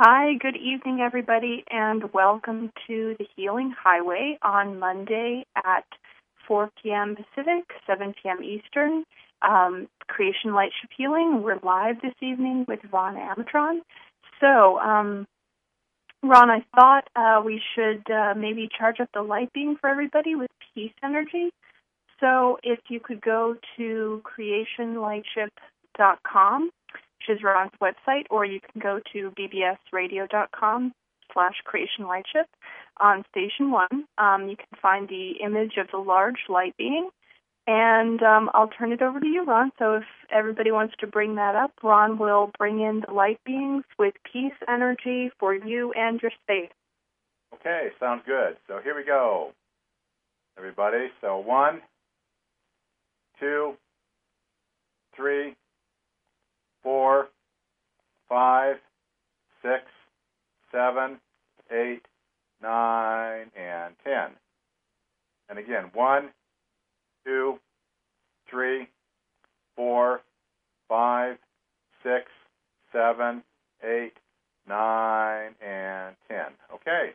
Hi, good evening, everybody, and welcome to the Healing Highway on Monday at 4 p.m. Pacific, 7 p.m. Eastern. Creation Lightship Healing. We're live this evening with Ron Amatron. So, Ron, I thought we should maybe charge up the light beam for everybody with peace energy. So if you could go to creationlightship.com, which is Ron's website, or you can go to bbsradio.com/creationlightship on Station 1. You can find the image of the large light being, and I'll turn it over to you, Ron. So if everybody wants to bring that up, Ron will bring in the light beings with peace energy for you and your space. Okay, sounds good. So here we go, everybody. So 1, 2, 3, 4, 5, 6, 7, 8, 9, and 10. And again, 1, 2, 3, 4, 5, 6, 7, 8, 9, and 10. Okay.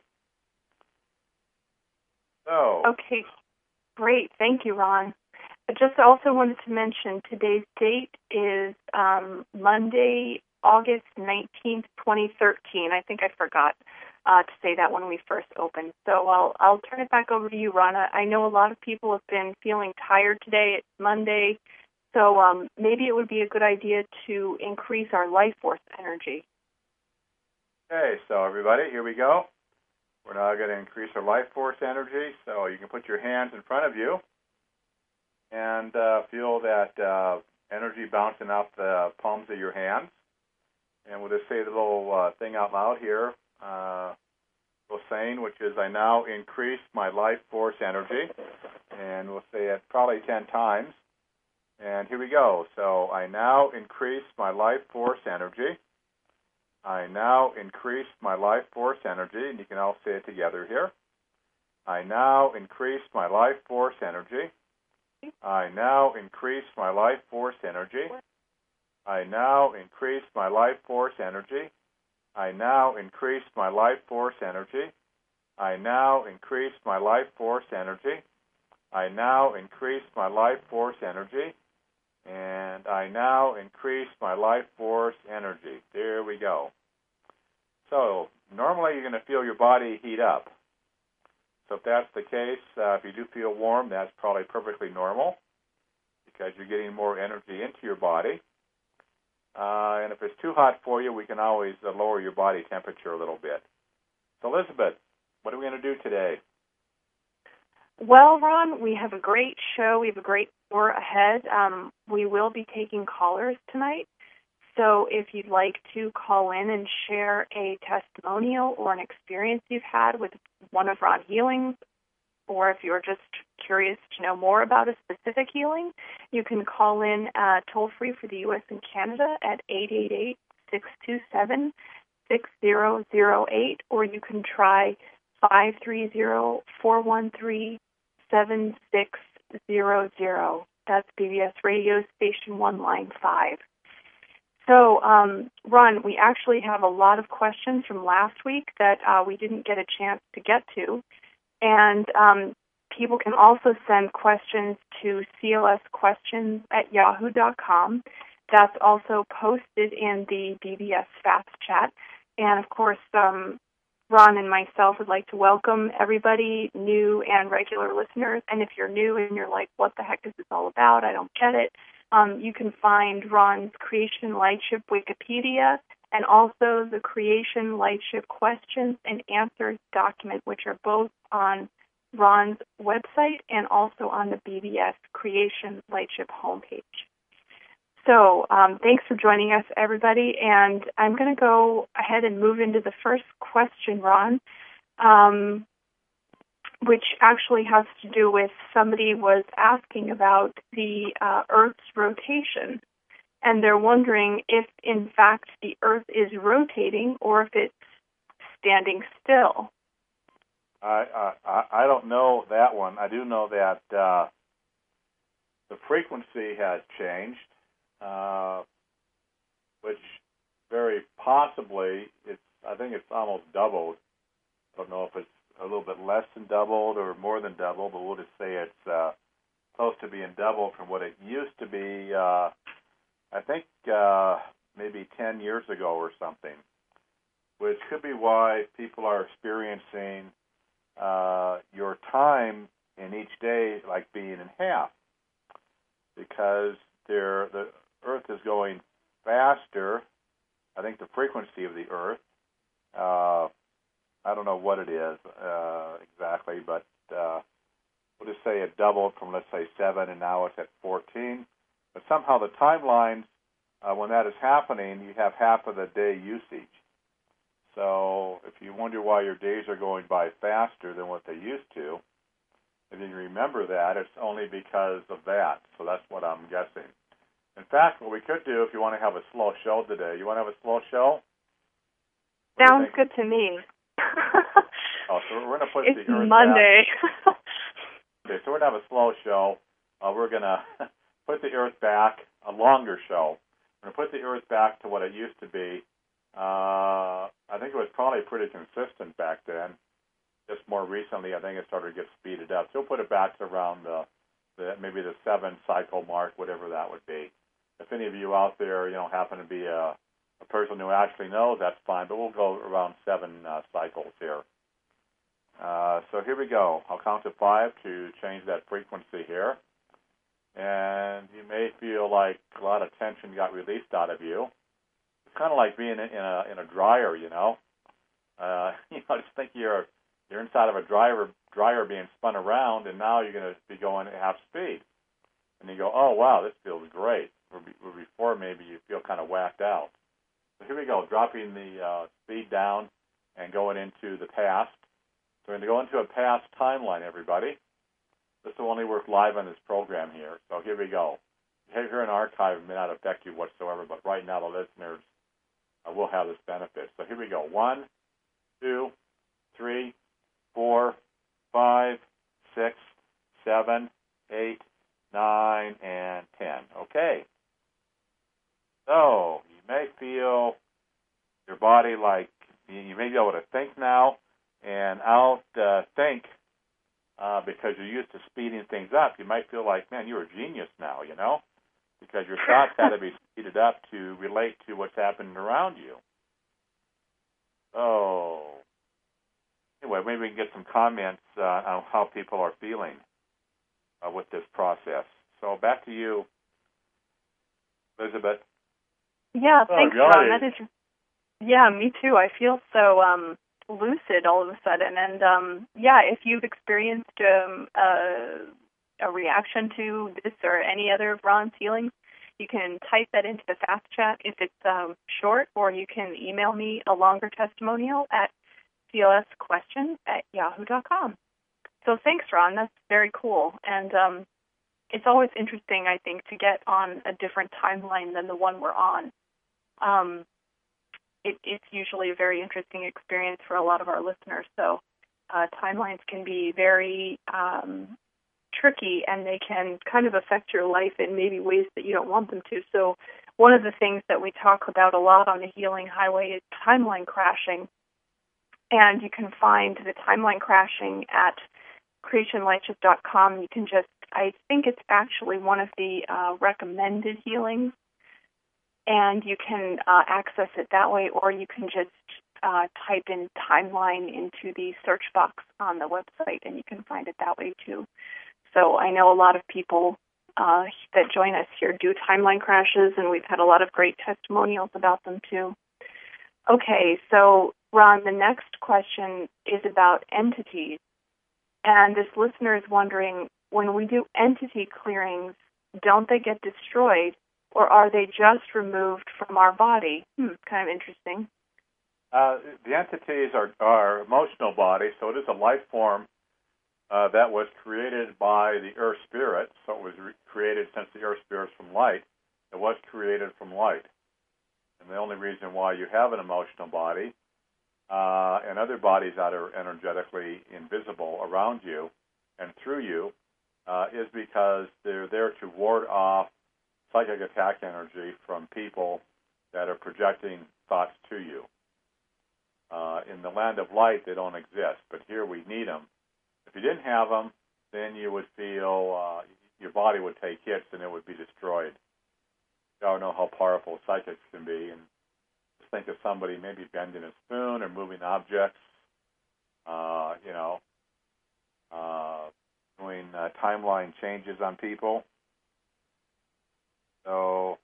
So. Okay, great. Thank you, Ron. I just also wanted to mention today's date is Monday, August 19th, 2013. I think I forgot to say that when we first opened. So I'll turn it back over to you, Ron. I know a lot of people have been feeling tired today. It's Monday. So maybe it would be a good idea to increase our life force energy. Okay, so everybody, here we go. We're now going to increase our life force energy. So you can put your hands in front of you and feel that energy bouncing off the palms of your hands. And we'll just say the little thing out loud here, little saying, which is, I now increase my life force energy. And we'll say it probably 10 times. And here we go. So I now increase my life force energy. I now increase my life force energy. And you can all say it together here. I now increase my life force energy. I now increase my life force energy. I now increase my life force energy. I now increase my life force energy. I now increase my life force energy. I now increase my life force energy. And I now increase my life force energy. There we go. So normally you're going to feel your body heat up. So if that's the case, if you do feel warm, that's probably perfectly normal because you're getting more energy into your body. And if it's too hot for you, we can always lower your body temperature a little bit. So Elizabeth, what are we going to do today? Well, Ron, we have a great show. We have a great tour ahead. We will be taking callers tonight. So if you'd like to call in and share a testimonial or an experience you've had with one of Ron Healing's, or if you're just curious to know more about a specific healing, you can call in toll-free for the U.S. and Canada at 888-627-6008, or you can try 530-413-7600. That's BBS Radio Station 1, Line 5. So, Ron, we actually have a lot of questions from last week that we didn't get a chance to get to. And people can also send questions to clsquestions@yahoo.com. That's also posted in the BBS Fast Chat. And, of course, Ron and myself would like to welcome everybody, new and regular listeners. And if you're new and you're like, what the heck is this all about? I don't get it. You can find Ron's Creation Lightship Wikipedia and also the Creation Lightship Questions and Answers document, which are both on Ron's website and also on the BBS Creation Lightship homepage. So thanks for joining us, everybody. And I'm going to go ahead and move into the first question, Ron, which actually has to do with somebody was asking about the Earth's rotation. And they're wondering if, in fact, the Earth is rotating or if it's standing still. I don't know that one. I do know that the frequency has changed, which very possibly it's I think it's almost doubled. I don't know if it's a little bit less than doubled or more than doubled, but we'll just say it's close to being doubled from what it used to be, I think maybe 10 years ago or something, which could be why people are experiencing your time in each day like being in half, because the Earth is going faster. I think the frequency of the Earth, I don't know what it is exactly, but we'll just say it doubled from, let's say, 7, and now it's at 14. But somehow the timelines, when that is happening, you have half of the day usage. So if you wonder why your days are going by faster than what they used to, if you remember that, it's only because of that. So that's what I'm guessing. In fact, what we could do, if you want to have a slow show today, you want to have a slow show? Sounds good to me. Oh, so we're going to put it's the Earth Monday. back. Okay, so we're going to have a slow show. We're going to put the Earth back, a longer show. We're going to put the Earth back to what it used to be. I think it was probably pretty consistent back then. Just more recently, I think it started to get speeded up. So we'll put it back to around maybe the 7 cycle mark, whatever that would be. If any of you out there, happen to be a person who actually knows, that's fine. But we'll go around 7 cycles here. So here we go. I'll count to 5 to change that frequency here. And you may feel like a lot of tension got released out of you. It's kind of like being in a dryer, just think you're inside of a dryer being spun around, and now you're going to be going at half speed. And you go, oh, wow, this feels great. Where before maybe you feel kind of whacked out. So here we go, dropping the speed down and going into the past. So we're going to go into a past timeline, everybody. This will only work live on this program here. So here we go. Here in archive may not affect you whatsoever, but right now the listeners will have this benefit. So here we go. 1, 2, 3, 4, 5, 6, 7, 8, 9, and 10. Okay. So you may feel your body like you may be able to think now and think because you're used to speeding things up. You might feel like, man, you're a genius now, because your thoughts had to be speeded up to relate to what's happening around you. So anyway, maybe we can get some comments on how people are feeling with this process. So back to you, Elizabeth. Yeah, thanks, Ron. That is, me too. I feel so lucid all of a sudden. And, if you've experienced a reaction to this or any other of Ron's healings, you can type that into the fast chat if it's short, or you can email me a longer testimonial at clsquestions@yahoo.com. So thanks, Ron. That's very cool. And it's always interesting, I think, to get on a different timeline than the one we're on. It's usually a very interesting experience for a lot of our listeners. So timelines can be very tricky, and they can kind of affect your life in maybe ways that you don't want them to. So one of the things that we talk about a lot on the Healing Highway is timeline crashing. And you can find the timeline crashing at creationlightshift.com. You can I think it's actually one of the recommended healings, and you can access it that way, or you can just type in timeline into the search box on the website, and you can find it that way too. So I know a lot of people that join us here do timeline crashes, and we've had a lot of great testimonials about them too. Okay, so Ron, the next question is about entities. And this listener is wondering, when we do entity clearings, don't they get destroyed, or are they just removed from our body? Kind of interesting. The entities are emotional bodies, so it is a life form that was created by the Earth Spirit. So it was created, since the Earth Spirit is from light, it was created from light. And the only reason why you have an emotional body and other bodies that are energetically invisible around you and through you is because they're there to ward off psychic attack energy from people that are projecting thoughts to you. In the land of light, they don't exist, but here we need them. If you didn't have them, then you would feel your body would take hits and it would be destroyed. You all know how powerful psychics can be, and just think of somebody maybe bending a spoon or moving objects, doing timeline changes on people. So,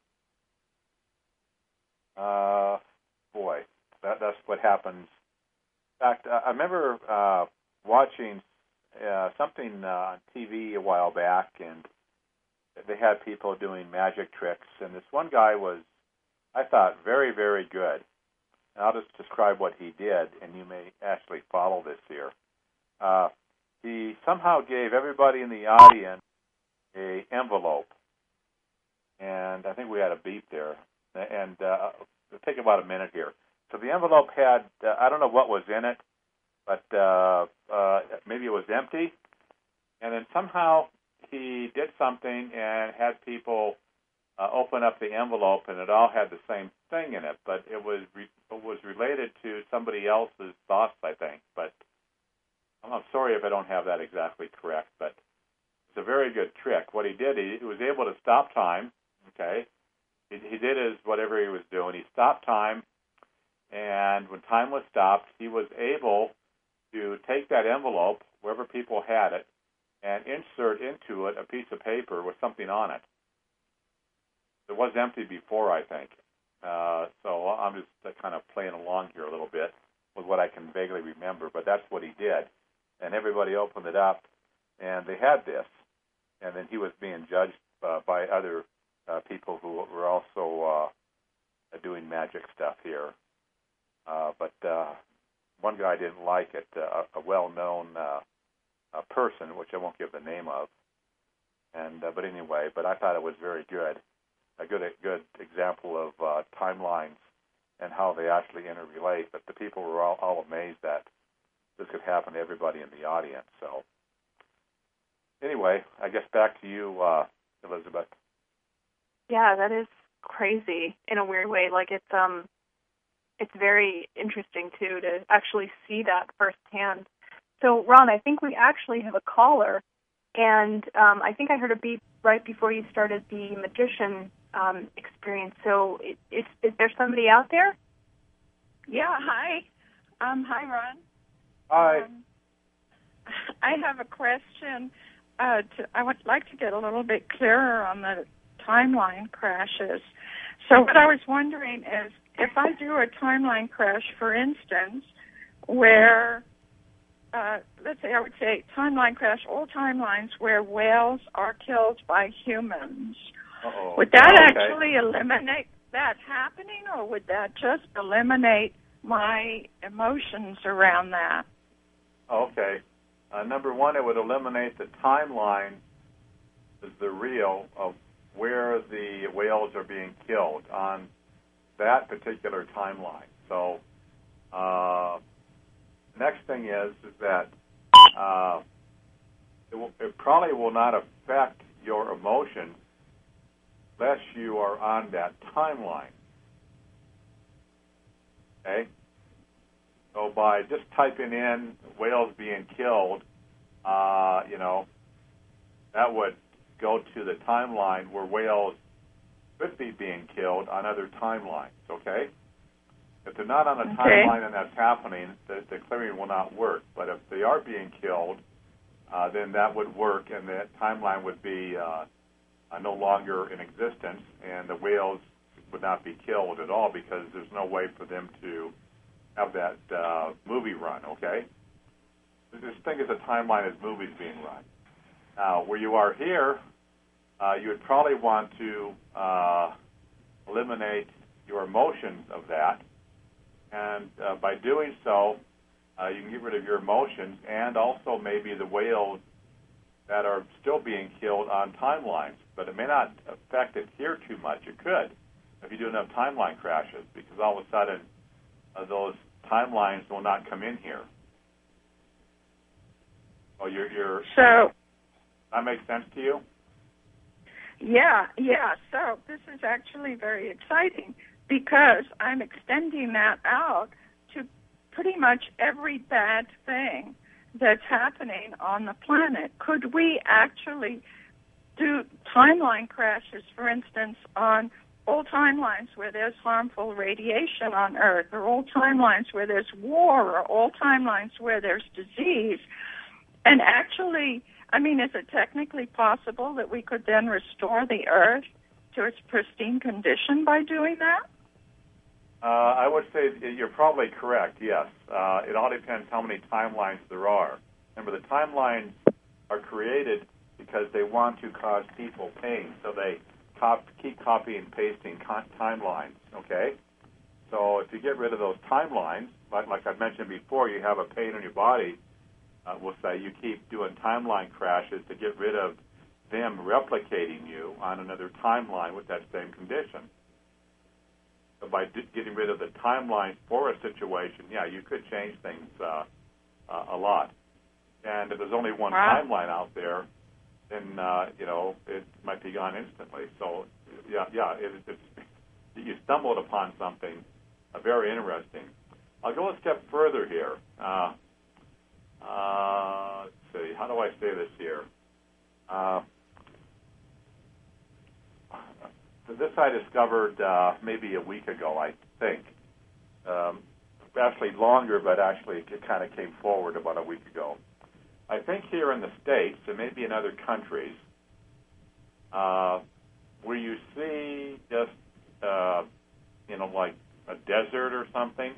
that's what happens. In fact, I remember watching something on TV a while back, and they had people doing magic tricks, and this one guy was, I thought, very, very good. And I'll just describe what he did, and you may actually follow this here. He somehow gave everybody in the audience an envelope, and I think we had a beep there, and it'll take about a minute here. So the envelope had, I don't know what was in it, but maybe it was empty, and then somehow he did something and had people open up the envelope, and it all had the same thing in it, but it was related to somebody else's thoughts, I think. But I'm sorry if I don't have that exactly correct, but it's a very good trick. What he did, he was able to stop time. Okay, he did whatever he was doing. He stopped time, and when time was stopped, he was able to take that envelope, wherever people had it, and insert into it a piece of paper with something on it. It was empty before, I think. So I'm just kind of playing along here a little bit with what I can vaguely remember, but that's what he did. And everybody opened it up, and they had this. And then he was being judged by other people who were also doing magic stuff here. But one guy didn't like it, a well-known person, which I won't give the name of. And but anyway, I thought it was very good. A good example of timelines and how they actually interrelate. But the people were all amazed that this could happen to everybody in the audience. So anyway, I guess back to you, Elizabeth. Yeah, that is crazy in a weird way. Like it's very interesting too to actually see that firsthand. So Ron, I think we actually have a caller, and I think I heard a beep right before you started the magician experience. So is there somebody out there? Yeah, hi. Hi, Ron. Hi. I have a question. I would like to get a little bit clearer on the timeline crashes. So what I was wondering is, if I do a timeline crash, for instance, where, let's say I would say timeline crash, all timelines where whales are killed by humans, would that actually eliminate that happening, or would that just eliminate my emotions around that? Okay. Number one, it would eliminate the timeline as the real of where the whales are being killed on that particular timeline. So next thing is that it probably will not affect your emotions unless you are on that timeline. Okay? So by just typing in whales being killed, that would go to the timeline where whales could be being killed on other timelines, okay? If they're not on a timeline and that's happening, the clearing will not work. But if they are being killed, then that would work, and that timeline would be no longer in existence, and the whales would not be killed at all because there's no way for them to have that movie run, okay? This thing is a timeline as movies being run. Now, where you are here, you would probably want to eliminate your emotions of that, and by doing so, you can get rid of your emotions and also maybe the whales that are still being killed on timelines. But it may not affect it here too much. It could if you do enough timeline crashes, because all of a sudden those timelines will not come in here. Oh, so that makes sense to you? Yeah. So this is actually very exciting because I'm extending that out to pretty much every bad thing that's happening on the planet. Could we actually do timeline crashes, for instance, on old timelines where there's harmful radiation on Earth, or old timelines where there's war, or old timelines where there's disease? And actually, I mean, is it technically possible that we could then restore the Earth to its pristine condition by doing that? I would say you're probably correct, yes. It all depends how many timelines there are. Remember, the timelines are created because they want to cause people pain, so they keep copying and pasting timelines, okay? So if you get rid of those timelines, like I mentioned before, you have a pain in your body, we'll say you keep doing timeline crashes to get rid of them replicating you on another timeline with that same condition. So by getting rid of the timeline for a situation, yeah, you could change things a lot. And if there's only one timeline out there, then it might be gone instantly. So you stumbled upon something very interesting. I'll go a step further here. Let's see, how do I say this here? This I discovered maybe a week ago, I think. Actually longer, but actually it kind of came forward about a week ago. I think here in the States, and maybe in other countries, where you see just, like a desert or something,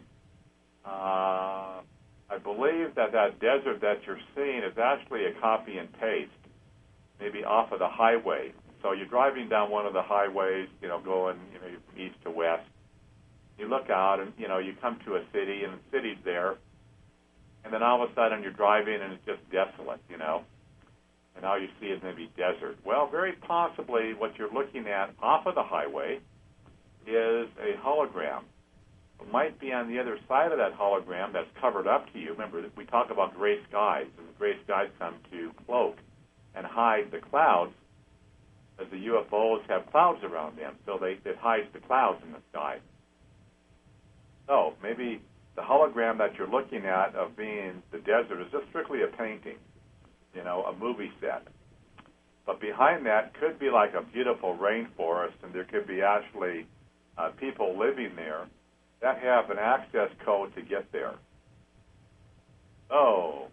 I believe that desert that you're seeing is actually a copy and paste, maybe off of the highway. So you're driving down one of the highways, going, from east to west. You look out and, you come to a city, and the city's there. And then all of a sudden you're driving and it's just desolate, And all you see is maybe desert. Well, very possibly what you're looking at off of the highway is a hologram. It might be on the other side of that hologram that's covered up to you. Remember, we talk about gray skies, and the gray skies come to cloak and hide the clouds, as the UFOs have clouds around them, so it hides the clouds in the sky. So maybe the hologram that you're looking at of being the desert is just strictly a painting, a movie set. But behind that could be like a beautiful rainforest, and there could be actually people living there that have an access code to get there. So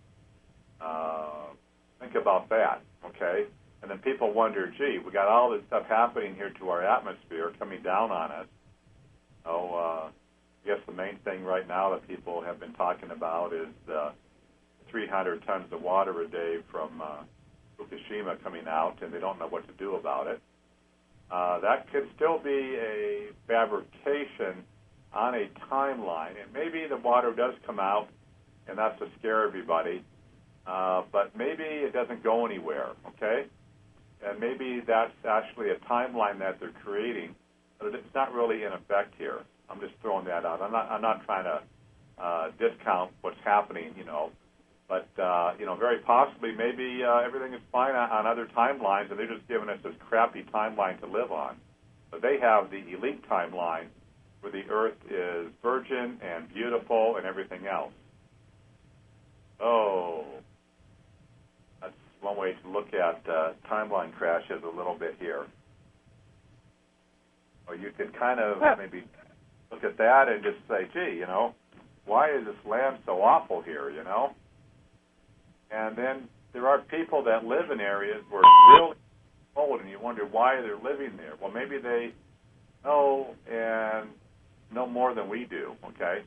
think about that, okay? And then people wonder, gee, we got all this stuff happening here to our atmosphere coming down on us. I guess the main thing right now that people have been talking about is 300 tons of water a day from Fukushima coming out, and they don't know what to do about it. That could still be a fabrication on a timeline, and maybe the water does come out, and that's to scare everybody, but maybe it doesn't go anywhere, okay? And maybe that's actually a timeline that they're creating, but it's not really in effect here. I'm just throwing that out. I'm not trying to discount what's happening, but very possibly maybe everything is fine on other timelines, and they're just giving us this crappy timeline to live on. But they have the elite timeline where the Earth is virgin and beautiful and everything else. Oh, that's one way to look at timeline crashes a little bit here. Or you could kind of maybe look at that and just say, gee, why is this land so awful here, And then there are people that live in areas where it's really cold, and you wonder why they're living there. Well, maybe they know and know more than we do, okay?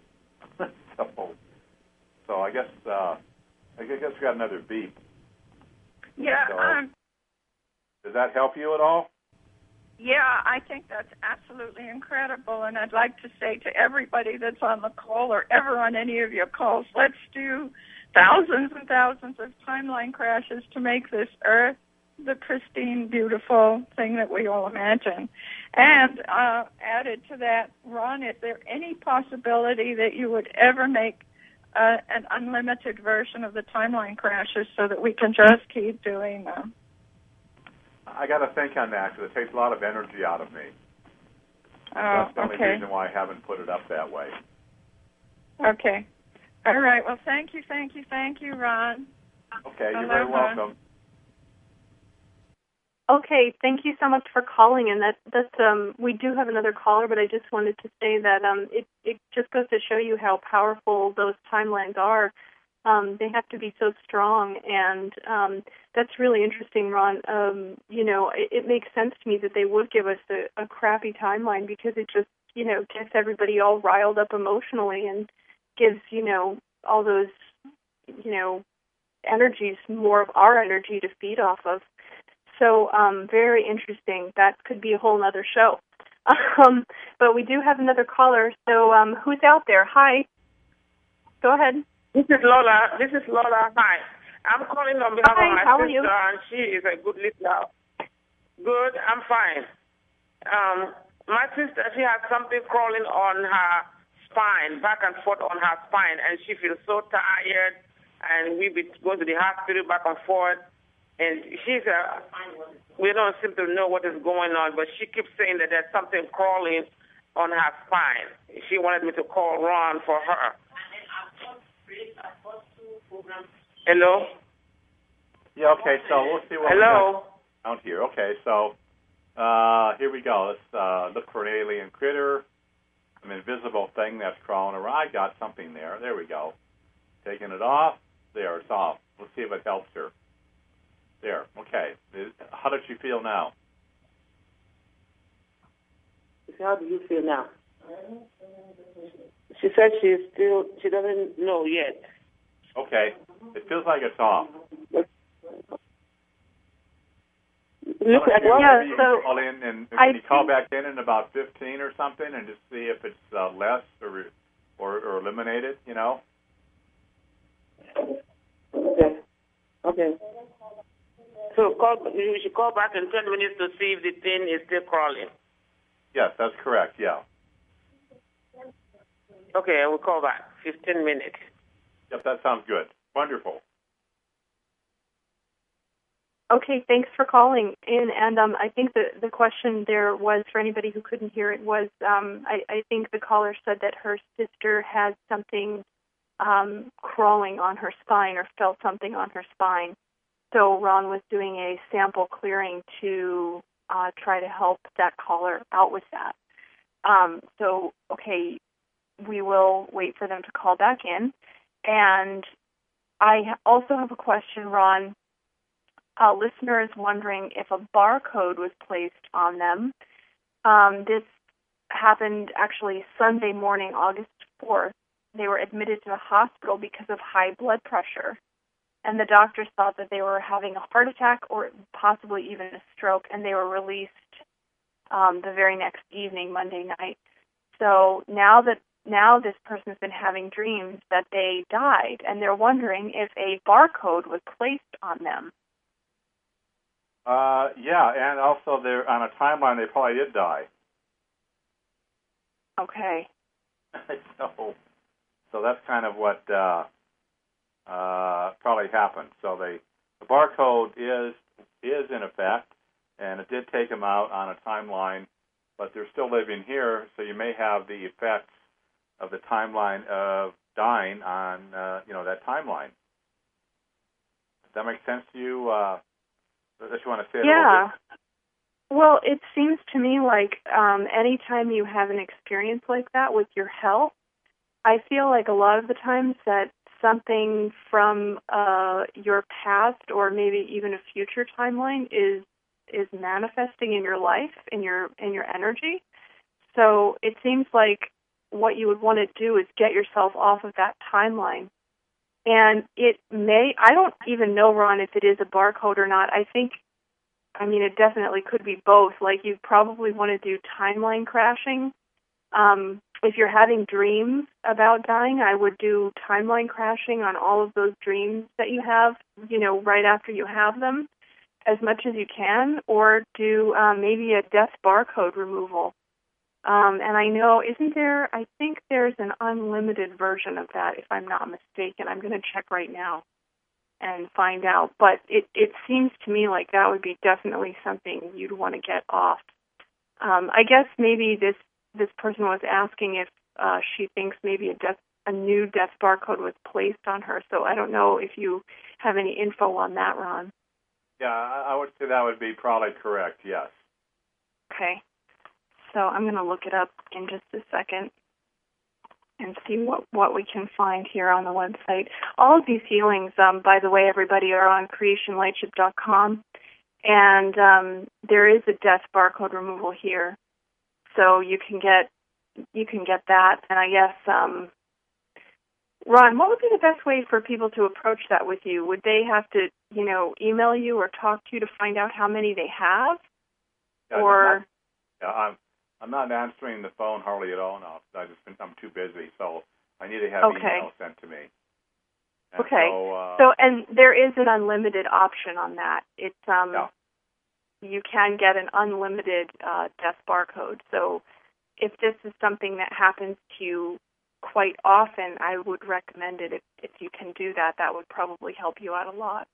So I guess we got another beep. Yeah. So, does that help you at all? Yeah, I think that's absolutely incredible, and I'd like to say to everybody that's on the call or ever on any of your calls, let's do thousands and thousands of timeline crashes to make this Earth the pristine, beautiful thing that we all imagine. And added to that, Ron, is there any possibility that you would ever make an unlimited version of the timeline crashes so that we can just keep doing them? I got to think on that because it takes a lot of energy out of me. Oh, that's the only reason why I haven't put it up that way. Okay. All right. Well, thank you, Ron. Okay, you're very welcome. Okay, thank you so much for calling. And we do have another caller, but I just wanted to say that it just goes to show you how powerful those timelines are. They have to be so strong, and that's really interesting, Ron. It makes sense to me that they would give us a crappy timeline because it just, gets everybody all riled up emotionally and gives, all those, energies, more of our energy to feed off of. So very interesting. That could be a whole other show. But we do have another caller. So who's out there? Hi. Go ahead. This is Lola. Hi. I'm calling on behalf of my sister, and she is a good listener. Good. I'm fine. My sister, she has something crawling on her spine, back and forth on her spine, and she feels so tired, and we've been going to the hospital back and forth. And we don't seem to know what is going on, but she keeps saying that there's something crawling on her spine. She wanted me to call Ron for her. Hello? Yeah, okay, so we'll see what we got out here. Okay, so here we go. Let's look for an alien critter, an invisible thing that's crawling around. I got something there. There we go. Taking it off. There, it's off. Let's see if it helps her. There, okay. How does she feel now? How do you feel now? She said she doesn't know yet. Okay. It feels like it's off. Call in and can you call back in about 15 or something and just see if it's less or eliminated, Okay. So you should call back in 10 minutes to see if the thing is still crawling. Yes, that's correct, yeah. Okay, I will call back. 15 minutes. Yep, that sounds good. Wonderful. Okay, thanks for calling in. And I think the question there was, for anybody who couldn't hear it, was I think the caller said that her sister has something crawling on her spine or felt something on her spine. So Ron was doing a sample clearing to try to help that caller out with that. Okay, we will wait for them to call back in. And I also have a question, Ron. A listener is wondering if a barcode was placed on them. This happened actually Sunday morning, August 4th. They were admitted to the hospital because of high blood pressure. And the doctors thought that they were having a heart attack or possibly even a stroke, and they were released the very next evening, Monday night. So now this person has been having dreams that they died, and they're wondering if a barcode was placed on them. Yeah, and also they're on a timeline they probably did die. Okay. So that's kind of what probably happened. So the barcode is in effect, and it did take them out on a timeline, but they're still living here, so you may have the effects of the timeline of dying on that timeline. Does that make sense to you? Unless you want to say it a little bit. Well, it seems to me like anytime you have an experience like that with your health, I feel like a lot of the times that something from your past or maybe even a future timeline is manifesting in your life, in your energy. So it seems like what you would want to do is get yourself off of that timeline. And it I don't even know, Ron, if it is a barcode or not. It definitely could be both. Like, you probably want to do timeline crashing. If you're having dreams about dying, I would do timeline crashing on all of those dreams that you have, right after you have them, as much as you can, or do maybe a death barcode removal. And I know, I think there's an unlimited version of that, if I'm not mistaken. I'm going to check right now and find out. But it seems to me like that would be definitely something you'd want to get off. I guess maybe this person was asking if she thinks maybe a death a new death barcode was placed on her. So I don't know if you have any info on that, Ron. Yeah, I would say that would be probably correct, yes. Okay. So I'm going to look it up in just a second and see what we can find here on the website. All of these healings, by the way, everybody, are on creationlightship.com, and there is a death barcode removal here, so you can get that. And I guess, Ron, what would be the best way for people to approach that with you? Would they have to, email you or talk to you to find out how many they have, or? I'm not answering the phone hardly at all now. I'm too busy, so I need to have email sent to me. And okay. So, and there is an unlimited option on that. It's you can get an unlimited death barcode. So, if this is something that happens to you quite often, I would recommend it. If you can do that, that would probably help you out a lot.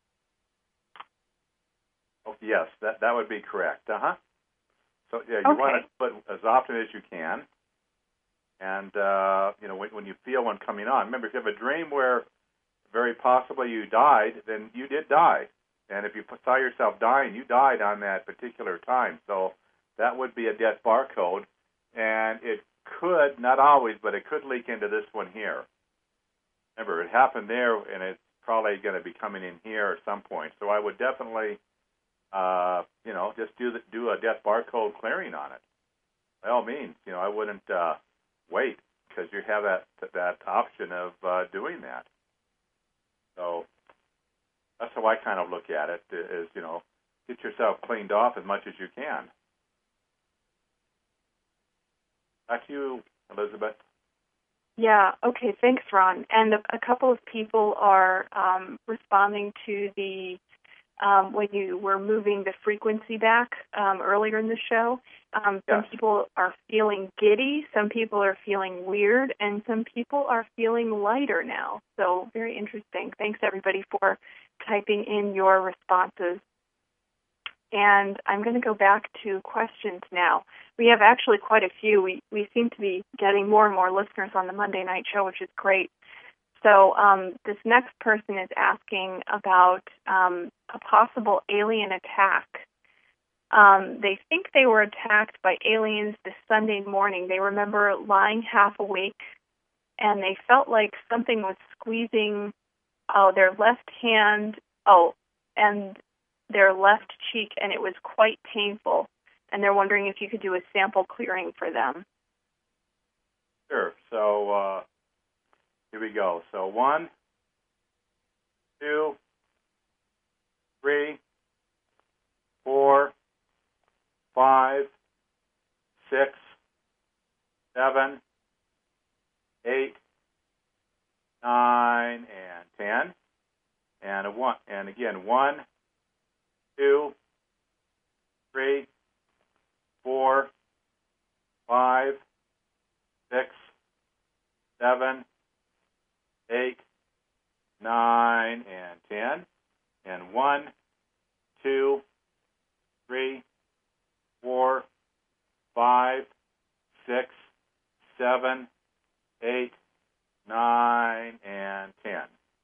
Oh, yes, that would be correct. So, yeah, you want to put as often as you can. And, when you feel one coming on, remember, if you have a dream where very possibly you died, then you did die. And if you saw yourself dying, you died on that particular time. So that would be a death barcode. And it could, not always, but it could leak into this one here. Remember, it happened there, and it's probably going to be coming in here at some point. So I would definitely... just do a death barcode clearing on it. By all means, I wouldn't wait, because you have that option of doing that. So that's how I kind of look at it, is, get yourself cleaned off as much as you can. Back to you, Elizabeth. Yeah, okay, thanks, Ron. And a couple of people are responding to the when you were moving the frequency back earlier in the show. Some people are feeling giddy, some people are feeling weird, and some people are feeling lighter now. So very interesting. Thanks, everybody, for typing in your responses. And I'm going to go back to questions now. We have actually quite a few. We seem to be getting more and more listeners on the Monday night show, which is great. So this next person is asking about a possible alien attack. They think they were attacked by aliens this Sunday morning. They remember lying half awake, and they felt like something was squeezing their left hand, and their left cheek, and it was quite painful. And they're wondering if you could do a sample clearing for them. Sure. So... here we go. So 1, 2, 3, 4, 5, 6, 7, 8, 9, and 10. And 1. And again, 1, 2, 3, 4, 5, 6, 7, 8, 9, and 10. And 1, 2, 3, 4, 5, 6, 7, 8, 9, and 10.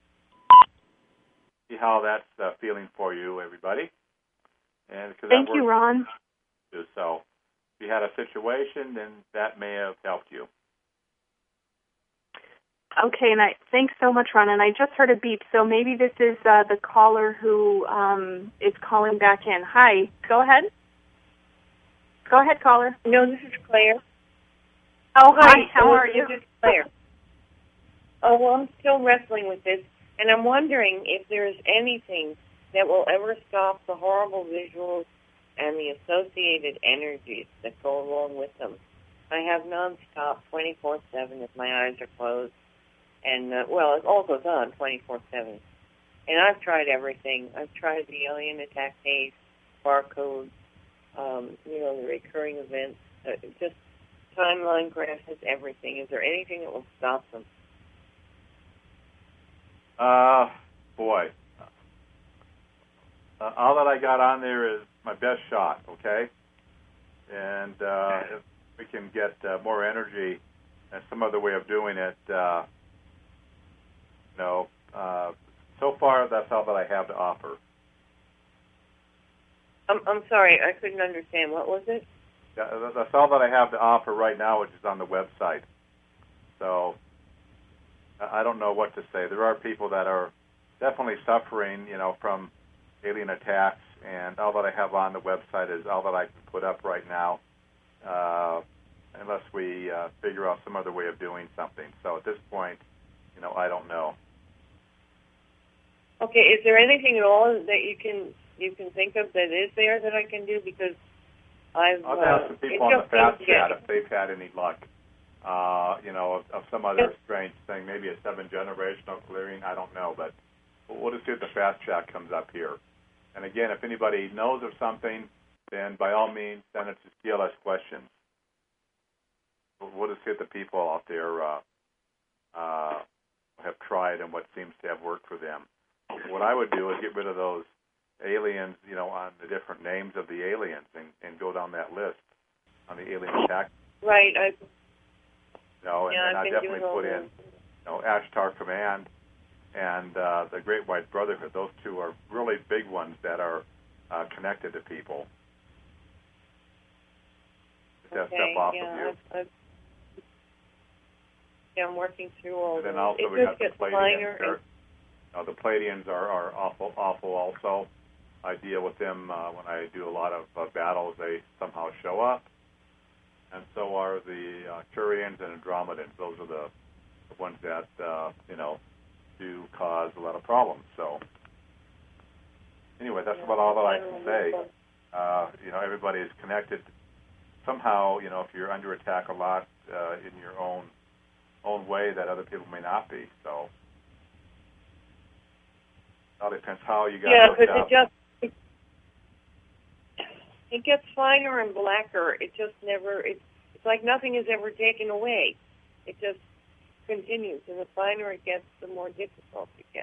See how that's feeling for you, everybody. And thank you, Ron. So if you had a situation, then that may have helped you. Okay, and thanks so much, Ron. And I just heard a beep, so maybe this is the caller who is calling back in. Hi, go ahead. Go ahead, caller. No, this is Claire. Oh, hi. How are you? This is Claire. Oh, well, I'm still wrestling with this, and I'm wondering if there's anything that will ever stop the horrible visuals and the associated energies that go along with them. I have nonstop 24/7 if my eyes are closed. And, it all goes on 24/7. And I've tried everything. I've tried the alien attack case, barcodes, the recurring events, just timeline crashes, everything. Is there anything that will stop them? Boy. All that I got on there is my best shot, okay? And if we can get more energy and some other way of doing it. So far, that's all that I have to offer. I'm sorry, I couldn't understand. What was it? That's all that I have to offer right now, which is on the website. So I don't know what to say. There are people that are definitely suffering, from alien attacks, and all that I have on the website is all that I can put up right now, unless we figure out some other way of doing something. So at this point, I don't know. Okay, is there anything at all that you can think of that is there that I can do? Because I'll ask some people on the fast chat if they've had any luck, of some other strange thing, maybe a 7-generational clearing. I don't know, but we'll just see if the fast chat comes up here. And again, if anybody knows of something, then by all means send it to CLS Questions. We'll just see if the people out there have tried and what seems to have worked for them. What I would do is get rid of those aliens, on the different names of the aliens and go down that list on the alien attack. Right. And I definitely put in, Ashtar Command and the Great White Brotherhood. Those two are really big ones that are connected to people. That step off of you. I'm working through all and then also we got the Pleiadians. The Pleiadians are awful also. I deal with them when I do a lot of battles. They somehow show up. And so are the Turians and Andromedans. Those are the ones that, do cause a lot of problems. So anyway, that's about all that I can say. Everybody is connected somehow, if you're under attack a lot in your own way that other people may not be. So it all depends how you got hooked up. It gets finer and blacker. It just never, it's like nothing is ever taken away. It just continues, and the finer it gets, the more difficult it gets.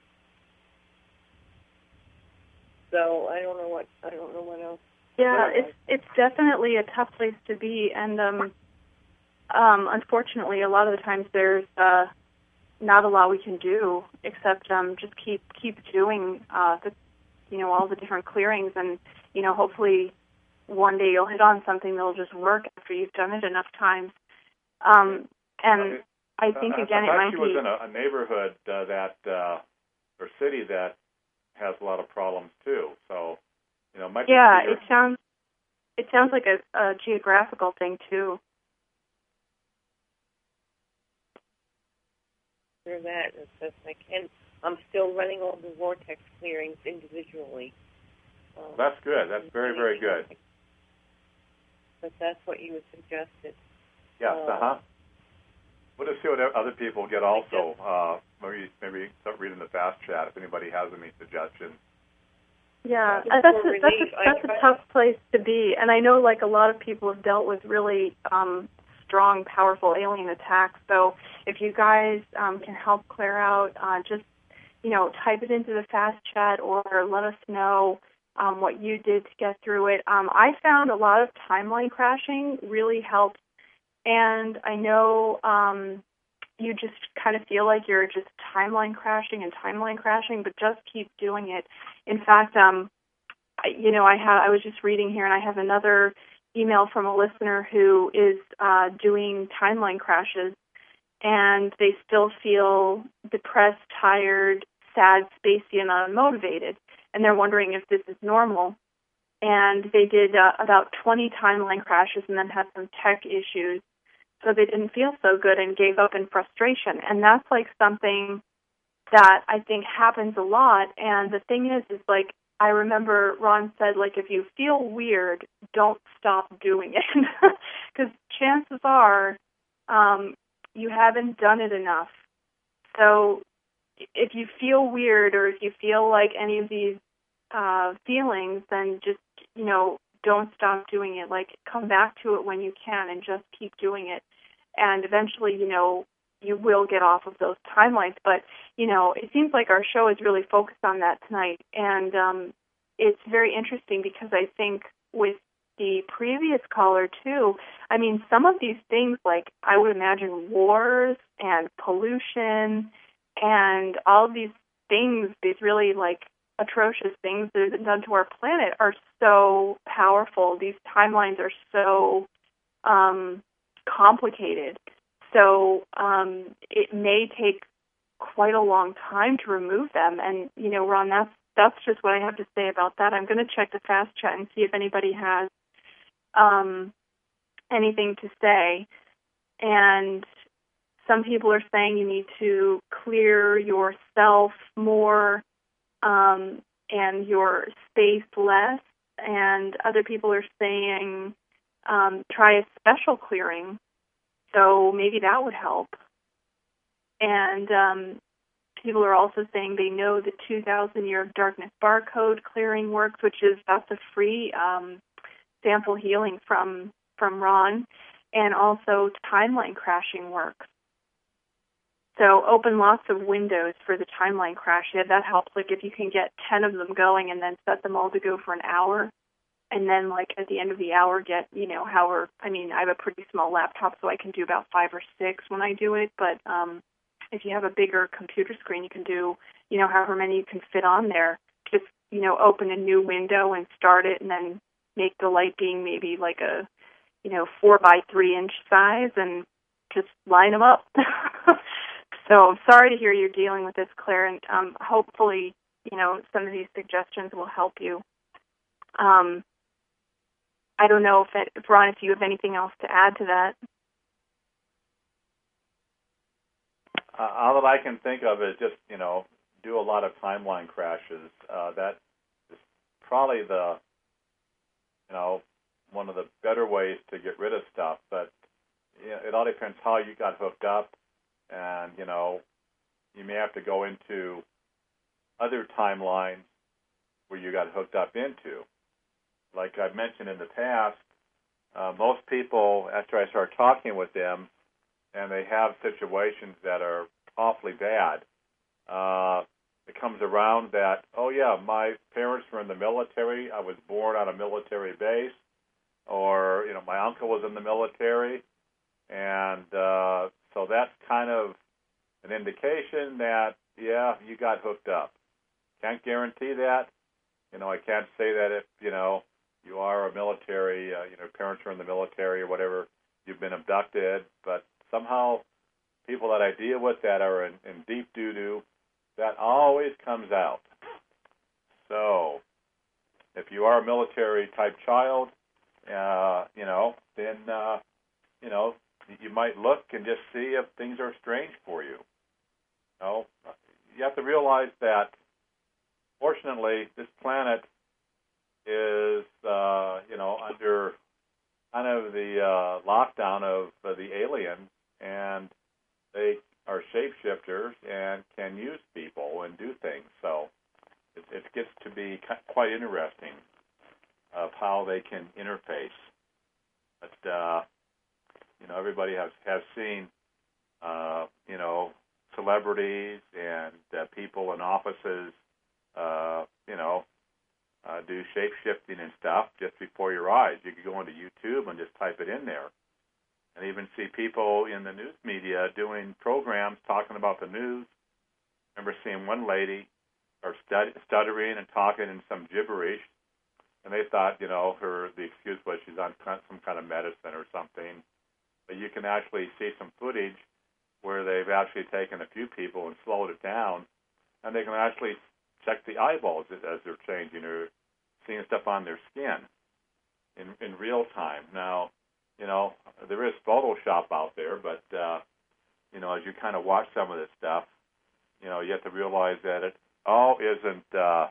So I don't know what else. Yeah, it's definitely a tough place to be, and unfortunately, a lot of the times there's not a lot we can do except just keep doing all the different clearings, and hopefully one day you'll hit on something that'll just work after you've done it enough times. And I think again it might be. I was in a neighborhood or city that has a lot of problems too. So might be it sounds like a geographical thing too. For that as best I can. I'm still running all the vortex clearings individually. That's good. That's very, very good. But that's what you had suggested. Yes, We'll just see what other people get also. Maybe start reading the fast chat if anybody has any suggestions. Yeah, that's a tough place to be. And I know a lot of people have dealt with really strong, powerful alien attacks. So if you guys can help clear out, just type it into the fast chat or let us know what you did to get through it. I found a lot of timeline crashing really helped, and I know you just kind of feel like you're just timeline crashing, but just keep doing it. In fact, I was just reading here, and I have another email from a listener who is doing timeline crashes, and they still feel depressed, tired, sad, spacey, and unmotivated, and they're wondering if this is normal. And they did about 20 timeline crashes and then had some tech issues, so they didn't feel so good and gave up in frustration. And that's something that I think happens a lot. And the thing is I remember Ron said, if you feel weird, don't stop doing it, because chances are you haven't done it enough. So if you feel weird or if you feel like any of these feelings, then just, don't stop doing it. Come back to it when you can and just keep doing it. And eventually, you will get off of those timelines. But, it seems like our show is really focused on that tonight. And it's very interesting because I think with, the previous caller, too, I mean, some of these things, like I would imagine wars and pollution and all of these things, these really, like, atrocious things that have been done to our planet are so powerful. These timelines are so complicated. So it may take quite a long time to remove them. And, you know, Ron, that's just what I have to say about that. I'm going to check the fast chat and see if anybody has anything to say. And some people are saying you need to clear yourself more and your space less. And other people are saying try a special clearing. So maybe that would help. And people are also saying they know the 2,000 Year of Darkness barcode clearing works, that's a free sample healing from Ron, and also timeline crashing works. So open lots of windows for the timeline crash. Yeah, that helps. Like if you can get 10 of them going and then set them all to go for an hour, and then like at the end of the hour get, you know, I have a pretty small laptop, so I can do about 5 or 6 when I do it, but if you have a bigger computer screen, you can do, you know, however many you can fit on there. Just, you know, open a new window and start it, and then make the light being maybe like a, you know, 4 by 3 inch size, and just line them up. So I'm sorry to hear you're dealing with this, Claire, and hopefully, you know, some of these suggestions will help you. I don't know if Ron, if you have anything else to add to that. All that I can think of is just, you know, do a lot of timeline crashes. That is probably one of the better ways to get rid of stuff. But you know, it all depends how you got hooked up, and you know, you may have to go into other timelines where you got hooked up into. Like I've mentioned in the past, most people, after I start talking with them, and they have situations that are awfully bad, it comes around that, oh yeah, my parents were in the military, I was born on a military base, or, you know, my uncle was in the military, and so that's kind of an indication that, yeah, you got hooked up. Can't guarantee that. You know, I can't say that if, you know, you are a military, you know, parents are in the military or whatever, you've been abducted, but somehow people that I deal with that are in deep doo-doo, that always comes out. So if you are a military-type child, you know, then, you know, you might look and just see if things are strange for you. You know, you have to realize that, fortunately, this planet is, you know, under kind of the lockdown of the alien, and they are shapeshifters and can use people and do things. So it gets to be quite interesting of how they can interface. But you know, everybody has seen, you know, celebrities and people in offices, you know, do shape-shifting and stuff just before your eyes. You could go into YouTube and just type it in there. And even see people in the news media doing programs talking about the news. I remember seeing one lady stuttering and talking in some gibberish, and they thought, you know, the excuse was she's on some kind of medicine or something. But you can actually see some footage where they've actually taken a few people and slowed it down, and they can actually check the eyeballs as they're changing, or seeing stuff on their skin in real time. Now, you know, there is Photoshop out there, but, you know, as you kind of watch some of this stuff, you know, you have to realize that it all isn't,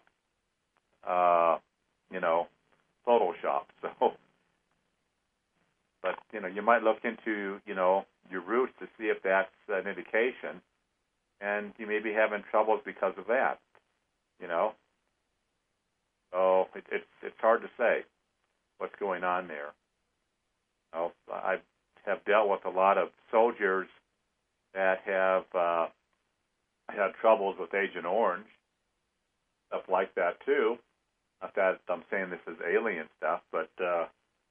you know, Photoshop. So, but, you know, you might look into, you know, your roots to see if that's an indication, and you may be having troubles because of that, you know. So it's hard to say what's going on there. You know, I have dealt with a lot of soldiers that have had troubles with Agent Orange, stuff like that too. Not that I'm saying this is alien stuff, but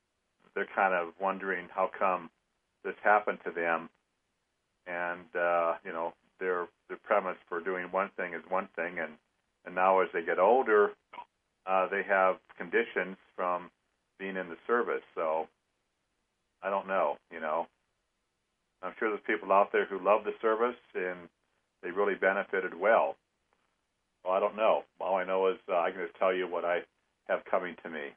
they're kind of wondering how come this happened to them, and their premise for doing one thing is one thing, and now as they get older, they have conditions from being in the service. So I don't know. I'm sure there's people out there who love the service and they really benefited well. Well, I don't know. All I know is I can just tell you what I have coming to me.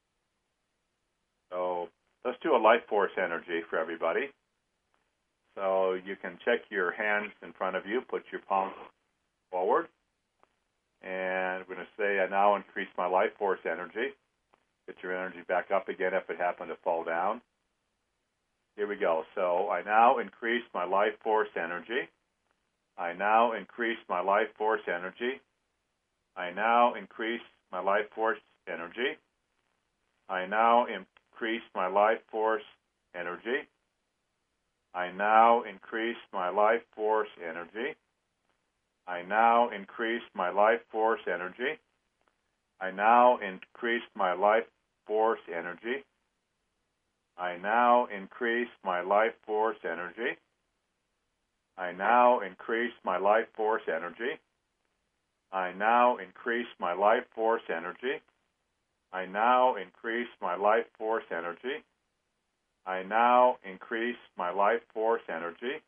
So let's do a life force energy for everybody. So you can check your hands in front of you, put your palms forward, and we're going to say, I now increase my life force energy. Get your energy back up again if it happened to fall down. Here we go. So I now increase my life force energy. I now increase my life force energy. I now increase my life force energy. I now increase my life force energy. I now increase my life force energy. I now increase my life force energy. I now increase my life force energy. I now increase my life force energy. I now increase my life force energy. I now increase my life force energy. I now increase my life force energy. I now increase my life force energy.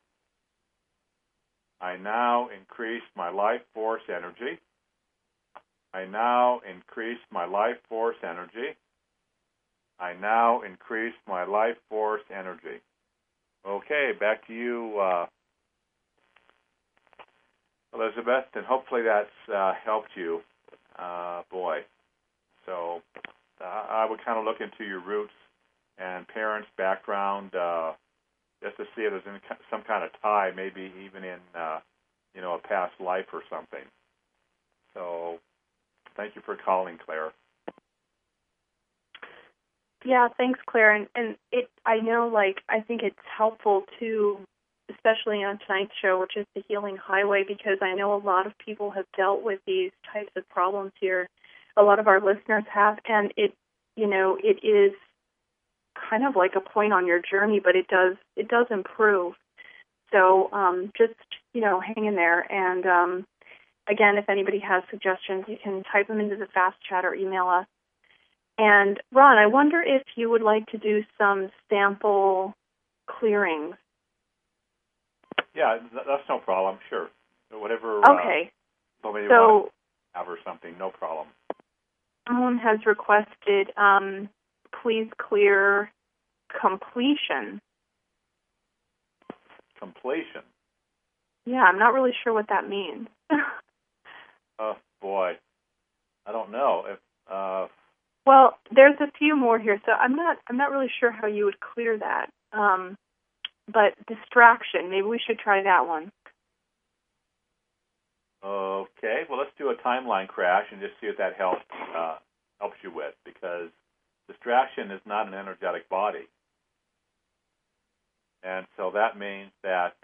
I now increase my life force energy. I now increase my life force energy. I now increase my life force energy. Okay, back to you, Elizabeth, and hopefully that's helped you, boy. So I would kind of look into your roots and parents' background just to see if there's some kind of tie, maybe even in a past life or something. So thank you for calling, Claire. Yeah, thanks, Claire. And I know, I think it's helpful too, especially on tonight's show, which is the Healing Highway, because I know a lot of people have dealt with these types of problems here. A lot of our listeners have, and it is kind of like a point on your journey, but it does improve. So just hang in there. And again, if anybody has suggestions, you can type them into the fast chat or email us. And Ron, I wonder if you would like to do some sample clearings. Yeah, that's no problem. Sure, whatever. Okay. Somebody want to have or something, no problem. Someone has requested, please clear completion. Completion. Yeah, I'm not really sure what that means. Oh boy, I don't know if. Well, there's a few more here, so I'm not really sure how you would clear that. But distraction, maybe we should try that one. Okay, well, let's do a timeline crash and just see if that helps you with, because distraction is not an energetic body. And so that means that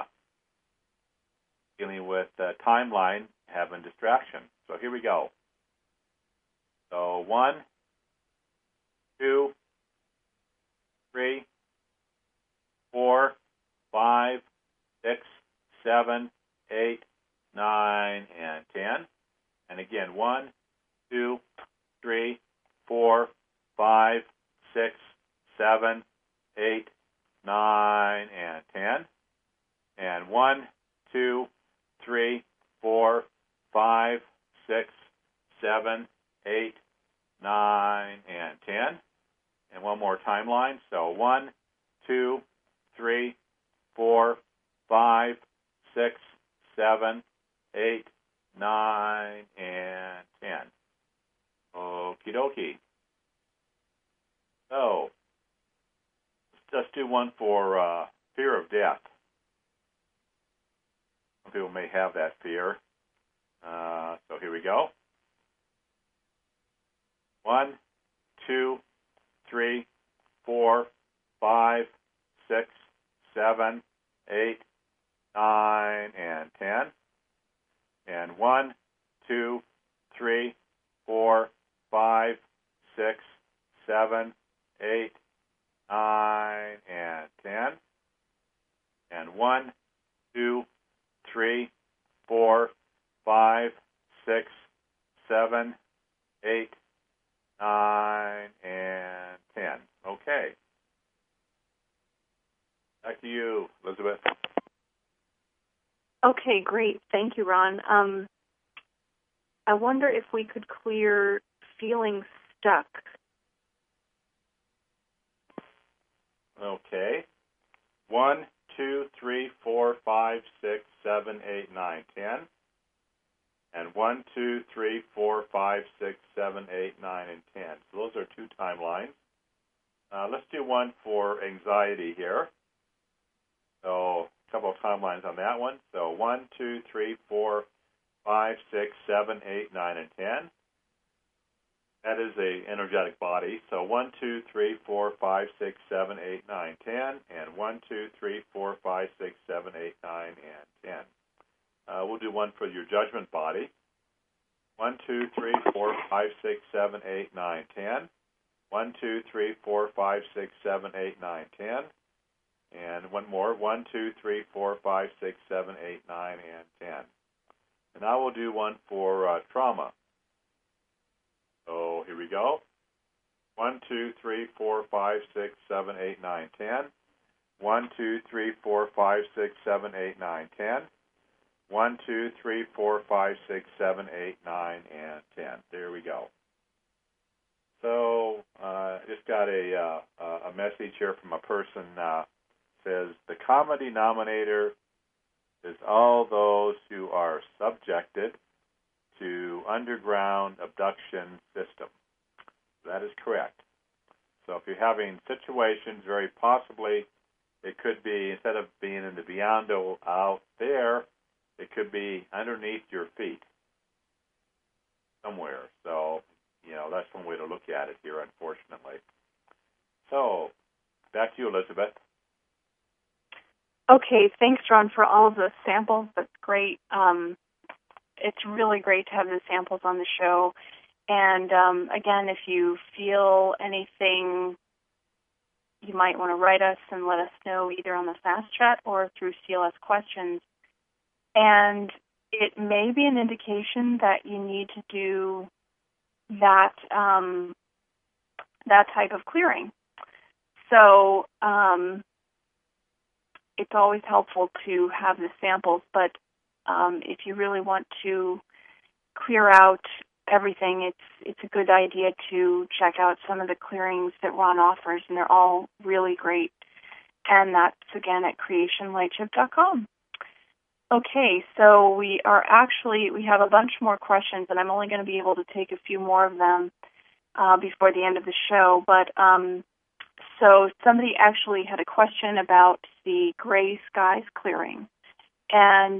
dealing with timeline, having distraction. So here we go. So 1, 2, 3, 4, 5, 6, 7, 8, 9, and 10. And again, 1, 2, 3, 4, 5, 6, 7, 8, 9, and 10. And 1, 2, 3, 4, 5, 6, 7, 8, 9, and 10. And one more timeline. So 1, 2, 3, 4, 5, 6, 7, 8, 9, and 10. Okie dokie. So let's do one for fear of death. Some people may have that fear. So here we go. 1, 2, 3, 4, 5, 6, 7, 8, 9, and 10. And 1, 2, 3, 4, 5, 6, 7, 8, 9, and 10. And 1, 2, 3, 4, 5, 6, 7, 8, 9, and 10. Okay. Back to you, Elizabeth. Okay, great. Thank you, Ron. I wonder if we could clear feeling stuck. Okay. 1, 2, 3, 4, 5, 6, 7, 8, 9, 10. And 1, 2, 3, 4, 5, 6, 7, 8, 9, and 10. So those are 2 timelines. Let's do one for anxiety here. So a couple of timelines on that one. So 1, 2, 3, 4, 5, 6, 7, 8, 9, and 10. That is an energetic body. So 1, 2, 3, 4, 5, 6, 7, 8, 9, 10. And 1, 2, 3, 4, 5, 6, 7, 8, 9, and 10. We'll do one for your judgment body. 1, 2, 3, 4, 5, 6, 7, 8, 9, 10. 1, 2, 3, 4, 5, 6, 7, 8, 9, 10. And one more. 1, 2, 3, 4, 5, 6, 7, 8, 9, and 10. And now we'll do one for trauma. So here we go. 1, 2, 3, 4, 5, 6, 7, 8, 9, 10. 1, 2, 3, 4, 5, 6, 7, 8, 9, 10. 1, 2, 3, 4, 5, 6, 7, 8, 9, and 10. There we go. So just got a message here from a person says the common denominator is all those who are subjected to underground abduction system. That is correct. So if you're having situations, very possibly it could be, instead of being in the beyond out there, it could be underneath your feet somewhere. So, that's one way to look at it here, unfortunately. So, back to you, Elizabeth. Okay, thanks, Ron, for all of those samples. That's great. It's really great to have the samples on the show. And, again, if you feel anything, you might want to write us and let us know either on the Fast Chat or through CLS Questions. And it may be an indication that you need to do that type of clearing. So it's always helpful to have the samples, but if you really want to clear out everything, it's a good idea to check out some of the clearings that Ron offers, and they're all really great. And that's, again, at creationlightship.com. Okay, so we have a bunch more questions, and I'm only going to be able to take a few more of them before the end of the show. But so somebody actually had a question about the gray skies clearing, and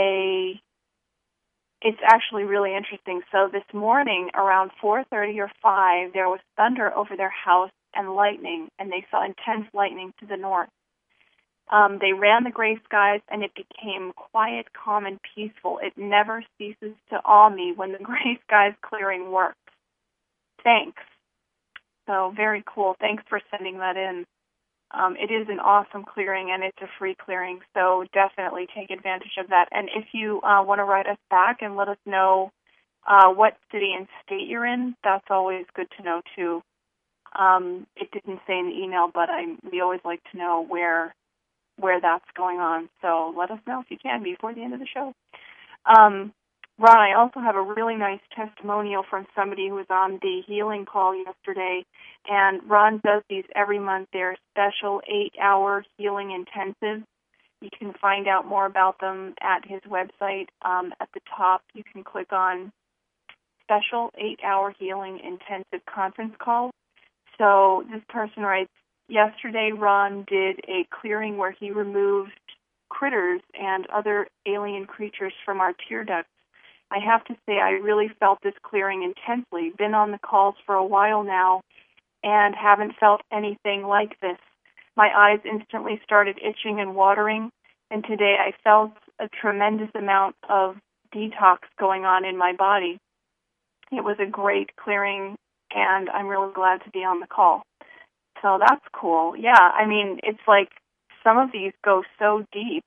it's actually really interesting. So this morning, around 4:30 or 5, there was thunder over their house and lightning, and they saw intense lightning to the north. They ran the gray skies, and it became quiet, calm, and peaceful. It never ceases to awe me when the gray skies clearing works. Thanks. So very cool. Thanks for sending that in. It is an awesome clearing, and it's a free clearing, so definitely take advantage of that. And if you want to write us back and let us know what city and state you're in, that's always good to know, too. It didn't say in the email, but we always like to know where that's going on. So let us know if you can before the end of the show. Ron, I also have a really nice testimonial from somebody who was on the healing call yesterday, and Ron does these every month. They're special 8-hour healing intensives. You can find out more about them at his website. At the top, you can click on special 8-hour healing intensive conference call. So this person writes, yesterday Ron did a clearing where he removed critters and other alien creatures from our tear ducts. I have to say I really felt this clearing intensely. Been on the calls for a while now and haven't felt anything like this. My eyes instantly started itching and watering, and today I felt a tremendous amount of detox going on in my body. It was a great clearing, and I'm really glad to be on the call. So that's cool. Yeah, I mean, it's like some of these go so deep.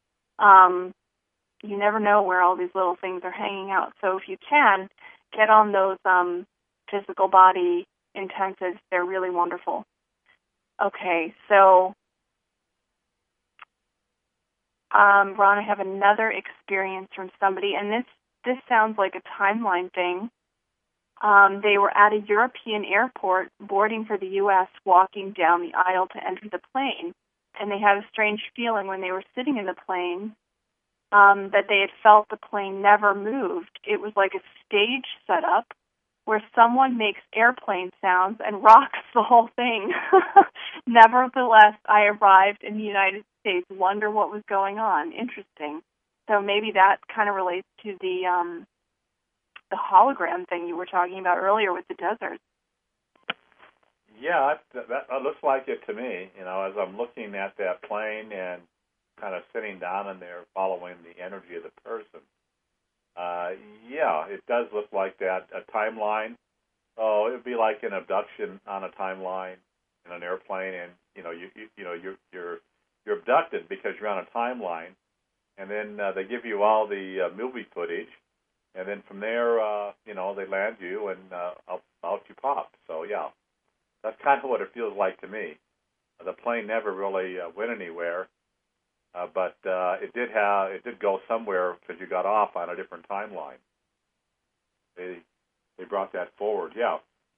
You never know where all these little things are hanging out. So if you can, get on those physical body intensives. They're really wonderful. Okay, so Ron, I have another experience from somebody, and this sounds like a timeline thing. They were at a European airport boarding for the U.S., walking down the aisle to enter the plane, and they had a strange feeling when they were sitting in the plane that they had felt the plane never moved. It was like a stage set up where someone makes airplane sounds and rocks the whole thing. Nevertheless, I arrived in the United States. Wonder what was going on. Interesting. So maybe that kind of relates to the hologram thing you were talking about earlier with the desert. Yeah, that looks like it to me. You know, as I'm looking at that plane and kind of sitting down in there following the energy of the person. Yeah, it does look like that, a timeline. Oh, it would be like an abduction on a timeline in an airplane, and you're abducted because you're on a timeline, and then they give you all the movie footage, and then from there, they land you and out you pop. So yeah, that's kind of what it feels like to me. The plane never really went anywhere. But it did go somewhere because you got off on a different timeline. They brought that forward. Yeah.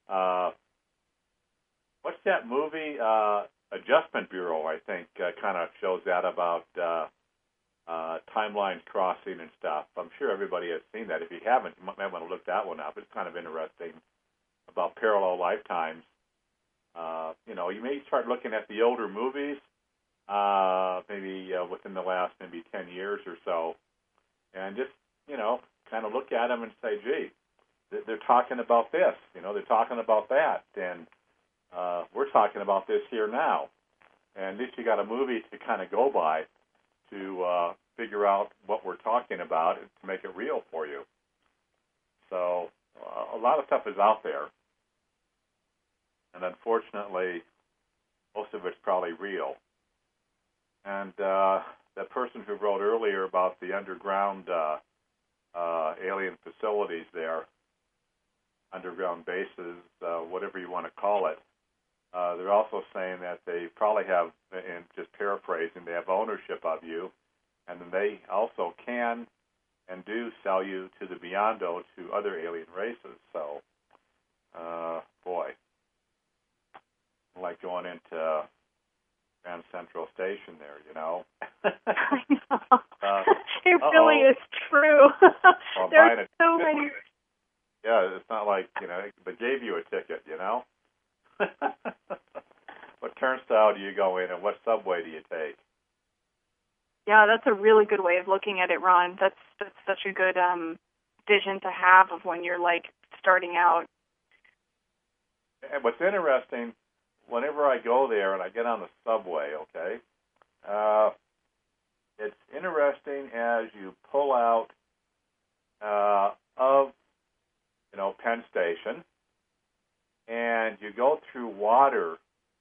What's that movie? Adjustment Bureau, I think, kind of shows that about timelines crossing and stuff. I'm sure everybody has seen that. If you haven't, you might want to look that one up. It's kind of interesting about parallel lifetimes. You may start looking at the older movies. Maybe within the last maybe 10 years or so, and just, kind of look at them and say, gee, they're talking about this, they're talking about that, and we're talking about this here now. And at least you got a movie to kind of go by to figure out what we're talking about and to make it real for you. So a lot of stuff is out there, and unfortunately, most of it's probably real. And that person who wrote earlier about the underground alien facilities there, underground bases, whatever you want to call it, they're also saying that they probably have, and just paraphrasing, they have ownership of you, and then they also can and do sell you to the Beyond-O, to other alien races. So, boy, like going into Grand Central Station there, I know. It really is true. There's so many. Yeah, it's not like, they gave you a ticket, What turnstile do you go in, and what subway do you take? Yeah, that's a really good way of looking at it, Ron. That's such a good vision to have of when you're, starting out. And what's interesting, whenever I go there and I get on the subway, okay, it's interesting as you pull out of, Penn Station, and you go through water,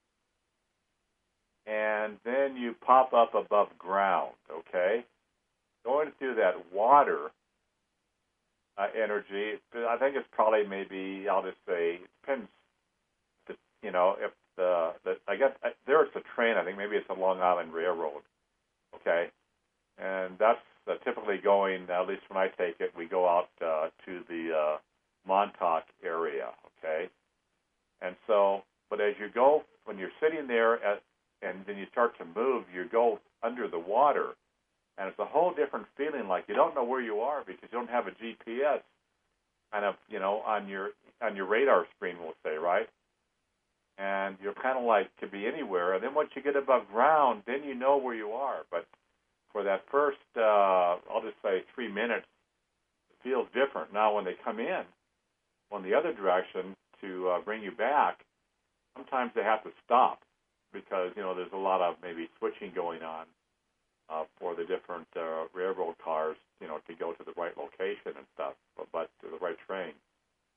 and then you pop up above ground, okay? Going through that water energy, I think it's probably maybe, I'll just say, it depends, if I guess there it's a train. I think maybe it's a Long Island Railroad. Okay, and that's typically going. At least when I take it, we go out to the Montauk area. Okay, and so, but as you go, when you're sitting there, and then you start to move, you go under the water, and it's a whole different feeling. Like you don't know where you are because you don't have a GPS, kind of, on your radar screen, we'll say, right? And you're kind of like could be anywhere. And then once you get above ground, then you know where you are. But for that first, I'll just say 3 minutes, it feels different. Now when they come in on the other direction to bring you back, sometimes they have to stop because, there's a lot of maybe switching going on for the different railroad cars, to go to the right location and stuff, but to the right train.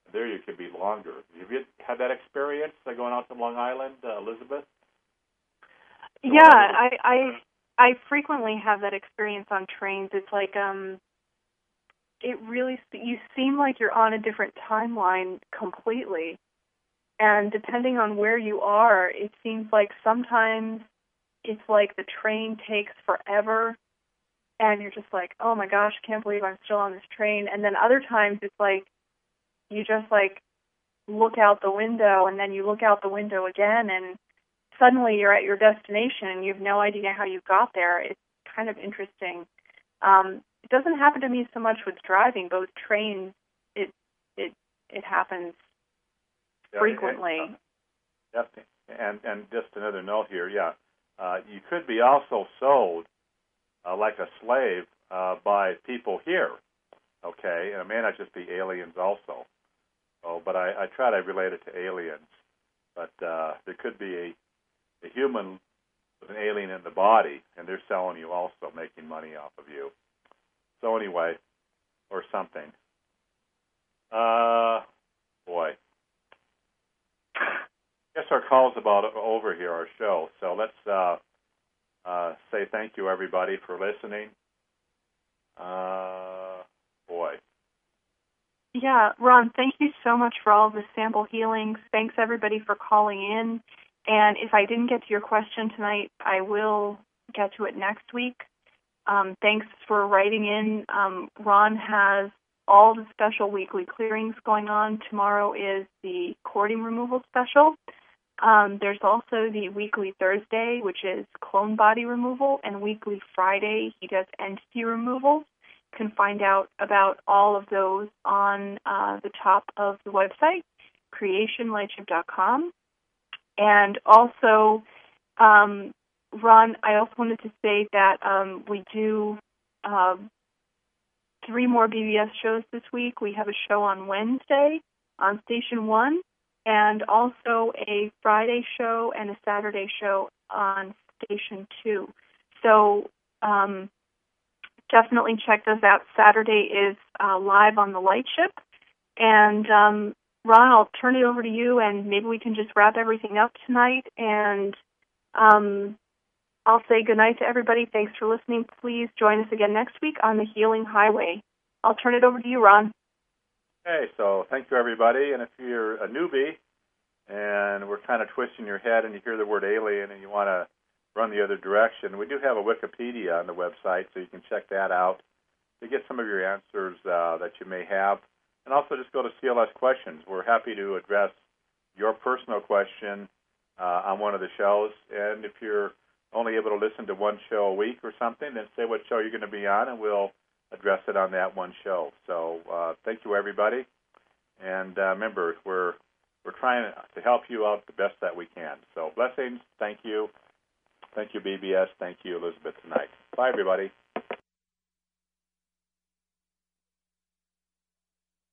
There you could be longer. Have you had that experience going out to Long Island, Elizabeth? Yeah, I frequently have that experience on trains. It's like it really, you seem like you're on a different timeline completely. And depending on where you are, it seems like sometimes it's like the train takes forever and you're just like, oh my gosh, I can't believe I'm still on this train. And then other times it's like you just like look out the window and then you look out the window again and suddenly you're at your destination and you have no idea how you got there. It's kind of interesting. It doesn't happen to me so much with driving, but with trains, it happens frequently. Definitely. And just another note here, you could be also sold like a slave by people here, okay? And it may not just be aliens also. So, but I try to relate it to aliens. But there could be a human with an alien in the body, and they're selling you also, making money off of you. So anyway, or something. Boy. I guess our call's about over here, our show. So let's say thank you, everybody, for listening. Boy. Yeah, Ron, thank you so much for all the sample healings. Thanks, everybody, for calling in. And if I didn't get to your question tonight, I will get to it next week. Thanks for writing in. Ron has all the special weekly clearings going on. Tomorrow is the cording removal special. There's also the weekly Thursday, which is clone body removal, and weekly Friday, he does entity removal. You can find out about all of those on the top of the website, creationlightship.com. And also, Ron, I also wanted to say that we do 3 more BBS shows this week. We have a show on Wednesday on Station 1, and also a Friday show and a Saturday show on Station 2. So definitely check those out. Saturday is live on the Lightship. And Ron, I'll turn it over to you, and maybe we can just wrap everything up tonight. And I'll say goodnight to everybody. Thanks for listening. Please join us again next week on the Healing Highway. I'll turn it over to you, Ron. Okay, so thank you, everybody. And if you're a newbie and we're kind of twisting your head and you hear the word alien and you want to run the other direction, we do have a Wikipedia on the website, so you can check that out to get some of your answers that you may have. And also just go to CLS Questions. We're happy to address your personal question on one of the shows. And if you're only able to listen to one show a week or something, then say what show you're going to be on, and we'll address it on that one show. So thank you, everybody. And remember, we're trying to help you out the best that we can. So blessings. Thank you. Thank you, BBS. Thank you, Elizabeth, tonight. Bye, everybody.